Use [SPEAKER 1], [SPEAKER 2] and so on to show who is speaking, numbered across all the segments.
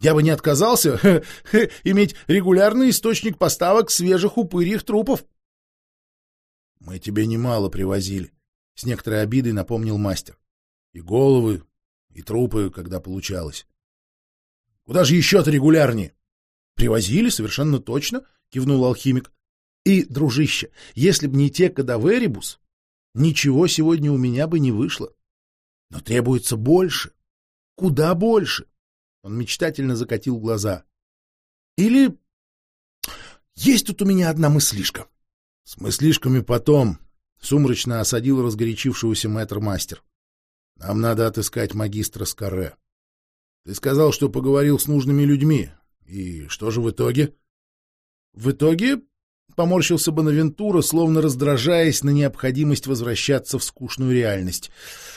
[SPEAKER 1] Я бы не отказался иметь регулярный источник поставок свежих упырьих трупов. — Мы тебе немало привозили, — с некоторой обидой напомнил мастер. — И головы, и трупы, когда получалось. — Куда же еще-то регулярнее? — Привозили, совершенно точно, — кивнул алхимик. — И, дружище, если б не те кадаверибус, ничего сегодня у меня бы не вышло. Но требуется больше, куда больше. Он мечтательно закатил глаза. Или есть тут у меня одна мыслишка. С мыслишками потом, сумрачно осадил разгорячившегося мэтр-мастер. Нам надо отыскать магистра Скарре. Ты сказал, что поговорил с нужными людьми. И что же в итоге? В итоге поморщился Бонавентура, словно раздражаясь на необходимость возвращаться в скучную реальность.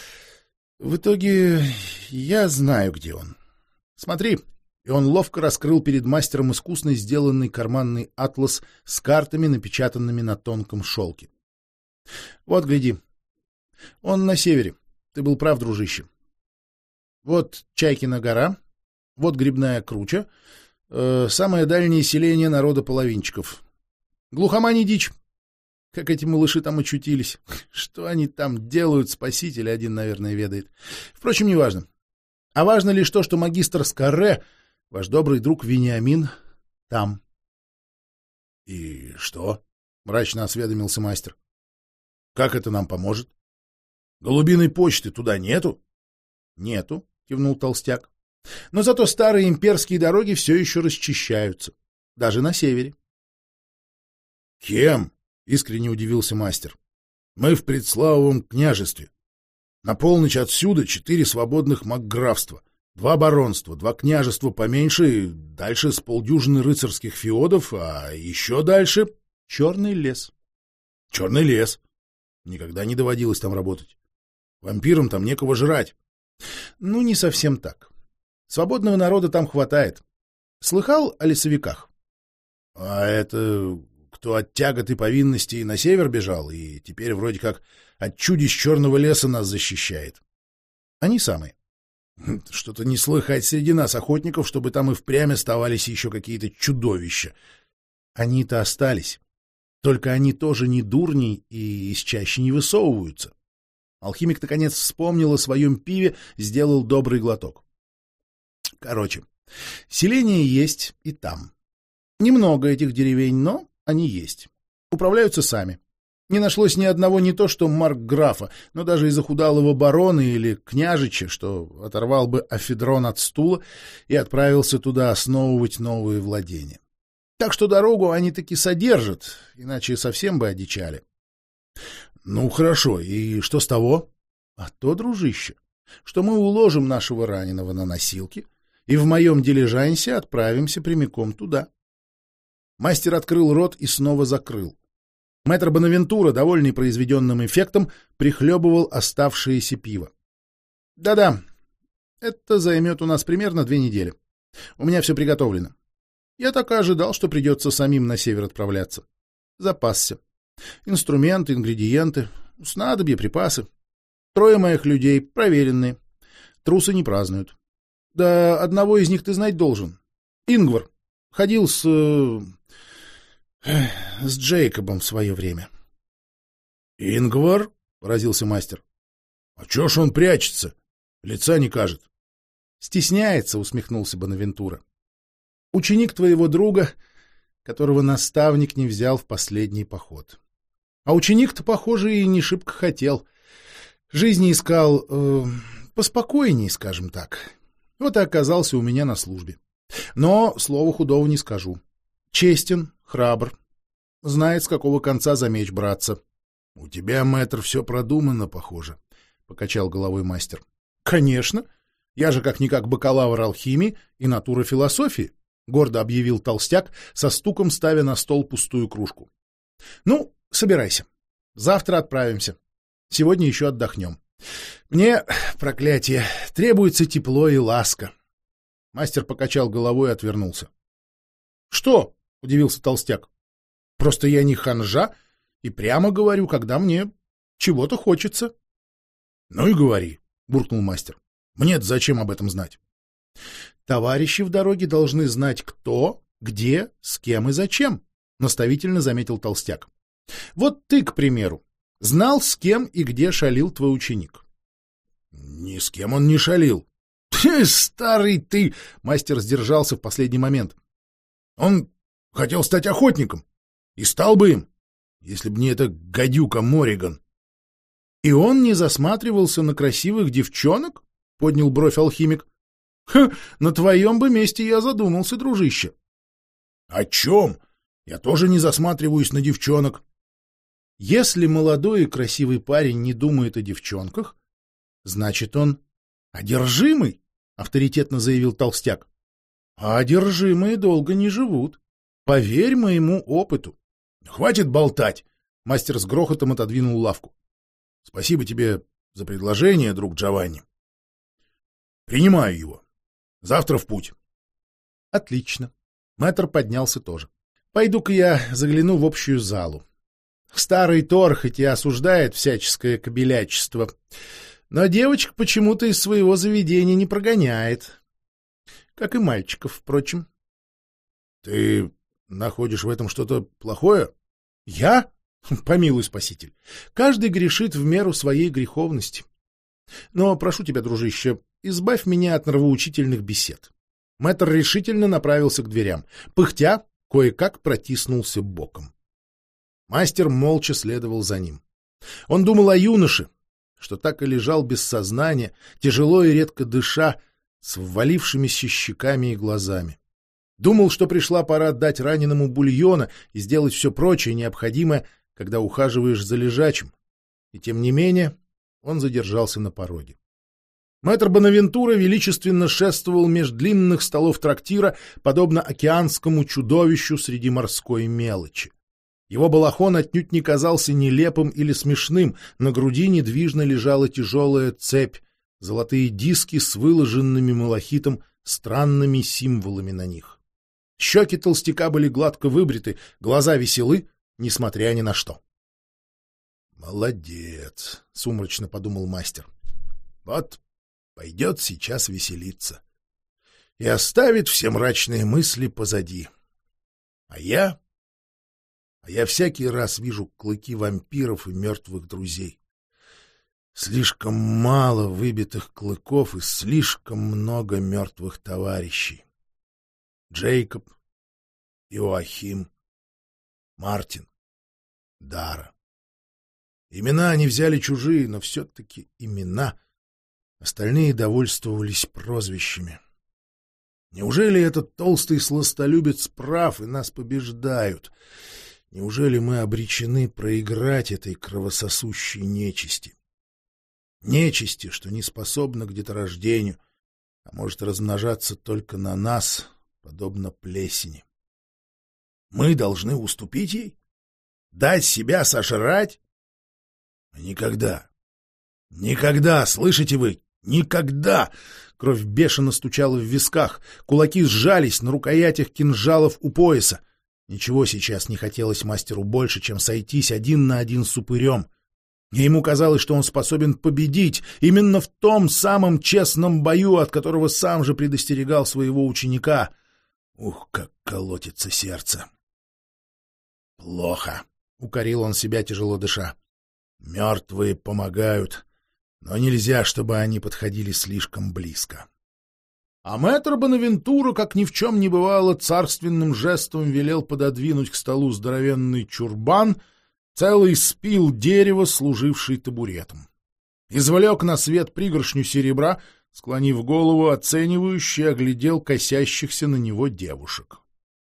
[SPEAKER 1] В итоге я знаю, где он. Смотри. И он ловко раскрыл перед мастером искусно сделанный карманный атлас с картами, напечатанными на тонком шелке. Вот, гляди. Он на севере. Ты был прав, дружище. Вот Чайкина гора, вот Грибная круча, самое дальнее селение народа половинчиков. Глухомань и дичь. Как эти малыши там очутились. Что они там делают, спаситель один, наверное, ведает. Впрочем, неважно. А важно лишь то, что магистр Скарре, ваш добрый друг Вениамин, там. — И что? — мрачно осведомился мастер. — Как это нам поможет? Голубиной почты туда нету? — Нету, — кивнул толстяк. — Но зато старые имперские дороги все еще расчищаются. Даже на севере. — Кем? — искренне удивился мастер. — Мы в Предславовом княжестве. На полночь отсюда 4 свободных магграфства, 2 баронства, 2 княжества поменьше, дальше с полдюжины рыцарских феодов, а еще дальше — Черный лес. — Черный лес. Никогда не доводилось там работать. Вампирам там некого жрать. — Ну, не совсем так. Свободного народа там хватает. Слыхал о лесовиках? — А это кто от тягот и повинностей на север бежал и теперь вроде как от чудищ черного леса нас защищает? — Они самые. — Что-то не слыхать среди нас охотников, чтобы там и впрямь оставались еще какие-то чудовища. Они-то остались. Только они тоже не дурни и из чащи не высовываются. Алхимик, наконец, вспомнил о своем пиве, сделал добрый глоток. Короче, селение есть и там. Немного этих деревень, но они есть. Управляются сами. Не нашлось ни одного не то что маркграфа, но даже и захудалого барона или княжича, что оторвал бы афедрон от стула и отправился туда основывать новые владения. Так что дорогу они таки содержат, иначе совсем бы одичали. Ну, хорошо, и что с того? А то, дружище, что мы уложим нашего раненого на носилки и в моем дилижансе отправимся прямиком туда. Мастер открыл рот и снова закрыл. Мэтр Бонавентура, довольный произведенным эффектом, прихлебывал оставшееся пиво. Да-да, это займет у нас примерно 2 недели. У меня все приготовлено. Я так и ожидал, что придется самим на север отправляться. Запасся. Инструменты, ингредиенты, снадобья, припасы. 3 моих людей, проверенные. Трусы не празднуют. Да одного из них ты знать должен. Ингвар. Ходил с Джейкобом в свое время. — Ингвар? — поразился мастер. — А чё ж он прячется? Лица не кажет. — Стесняется, — усмехнулся Бонавентура. — Ученик твоего друга, которого наставник не взял в последний поход. А ученик-то, похоже, и не шибко хотел. Жизни искал поспокойнее, скажем так. Вот и оказался у меня на службе. Но слова худого не скажу. Честен, храбр, знает, с какого конца за меч браться. — У тебя, мэтр, все продумано, похоже, — покачал головой мастер. — Конечно. Я же как-никак бакалавр алхимии и натура философии, — гордо объявил толстяк, со стуком ставя на стол пустую кружку. — Ну, собирайся. Завтра отправимся. Сегодня еще отдохнем. Мне, проклятие, требуется тепло и ласка. Мастер покачал головой и отвернулся. — Что? — удивился толстяк. — Просто я не ханжа и прямо говорю, когда мне чего-то хочется. — Ну и говори, — буркнул мастер. — Мне-то зачем об этом знать? — Товарищи в дороге должны знать, кто, где, с кем и зачем, — наставительно заметил толстяк. Вот ты, к примеру, знал, с кем и где шалил твой ученик? — Ни с кем он не шалил. — Старый ты! — мастер сдержался в последний момент. — Он хотел стать охотником и стал бы им, если б не эта гадюка Морриган. — И он не засматривался на красивых девчонок? — поднял бровь алхимик. — На твоем бы месте я задумался, дружище. — О чем? Я тоже не засматриваюсь на девчонок. — Если молодой и красивый парень не думает о девчонках, значит, он одержимый, — авторитетно заявил толстяк. — А одержимые долго не живут. Поверь моему опыту. — Хватит болтать! — мастер с грохотом отодвинул лавку. — Спасибо тебе за предложение, друг Джованни. Принимаю его. Завтра в путь. — Отлично. Мэтр поднялся тоже. — Пойду-ка я загляну в общую залу. Старый Тор хоть и осуждает всяческое кобелячество, но девочек почему-то из своего заведения не прогоняет. Как и мальчиков, впрочем. — Ты находишь в этом что-то плохое? — Я? Помилуй, спаситель. Каждый грешит в меру своей греховности. Но прошу тебя, дружище, избавь меня от нравоучительных бесед. Мэтр решительно направился к дверям. Пыхтя, кое-как протиснулся боком. Мастер молча следовал за ним. Он думал о юноше, что так и лежал без сознания, тяжело и редко дыша, с ввалившимися щеками и глазами. Думал, что пришла пора дать раненому бульона и сделать все прочее необходимое, когда ухаживаешь за лежачим. И тем не менее он задержался на пороге. Мэтр Бонавентура величественно шествовал меж длинных столов трактира, подобно океанскому чудовищу среди морской мелочи. Его балахон отнюдь не казался нелепым или смешным, на груди недвижно лежала тяжелая цепь, золотые диски с выложенными малахитом странными символами на них. Щеки толстяка были гладко выбриты, глаза веселы, несмотря ни на что. «Молодец», — сумрачно подумал мастер. «Вот пойдет сейчас веселиться и оставит все мрачные мысли позади. А я всякий раз вижу клыки вампиров и мертвых друзей. Слишком мало выбитых клыков и слишком много мертвых товарищей. Джейкоб, Иоахим, Мартин, Дара. Имена они взяли чужие, но все-таки имена. Остальные довольствовались прозвищами. Неужели этот толстый сластолюбец прав, и нас побеждают? Неужели мы обречены проиграть этой кровососущей нечисти? Нечисти, что не способна к деторождению, а может размножаться только на нас, подобно плесени. Мы должны уступить ей? Дать себя сожрать? Никогда. Никогда, слышите вы? Никогда! Кровь бешено стучала в висках, кулаки сжались на рукоятях кинжалов у пояса. Ничего сейчас не хотелось мастеру больше, чем сойтись один на один с упырем. И ему казалось, что он способен победить именно в том самом честном бою, от которого сам же предостерегал своего ученика. Ух, как колотится сердце! «Плохо», — укорил он себя, тяжело дыша. «Мертвые помогают, но нельзя, чтобы они подходили слишком близко». А мэтр Бонавентура, как ни в чем не бывало, царственным жестом велел пододвинуть к столу здоровенный чурбан, целый спил дерева, служивший табуретом. Извлек на свет пригоршню серебра, склонив голову, оценивающе оглядел косящихся на него девушек.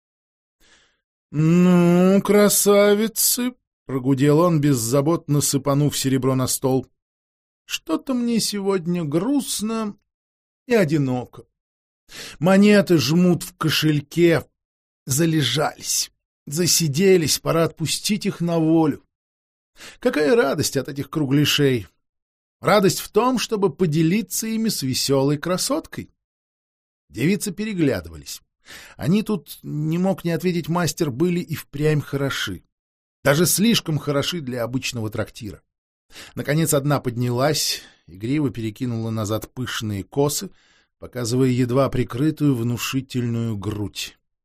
[SPEAKER 1] — Ну, красавицы! — прогудел он, беззаботно сыпанув серебро на стол. — Что-то мне сегодня грустно и одиноко. Монеты жмут в кошельке, залежались, засиделись, пора отпустить их на волю. Какая радость от этих кругляшей! Радость в том, чтобы поделиться ими с веселой красоткой. Девицы переглядывались. Они тут, не мог не ответить мастер, были и впрямь хороши. Даже слишком хороши для обычного трактира. Наконец одна поднялась, игриво перекинула назад пышные косы, показывая едва прикрытую внушительную грудь.